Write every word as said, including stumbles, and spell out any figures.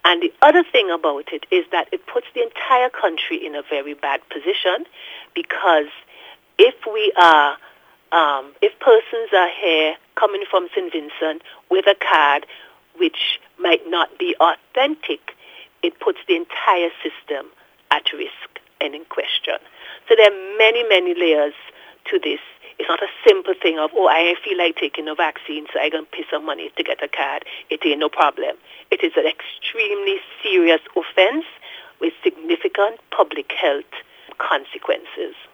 And the other thing about it is that it puts the entire country in a very bad position, because if we are, um, if persons are here coming from Saint Vincent with a card which might not be authentic, it puts the entire system at risk and in question. So there are many, many layers to this. It's not a simple thing of, oh, I feel like taking a vaccine, so I'm going to pay some money to get a card. It ain't no problem. It is an extremely serious offense with significant public health consequences.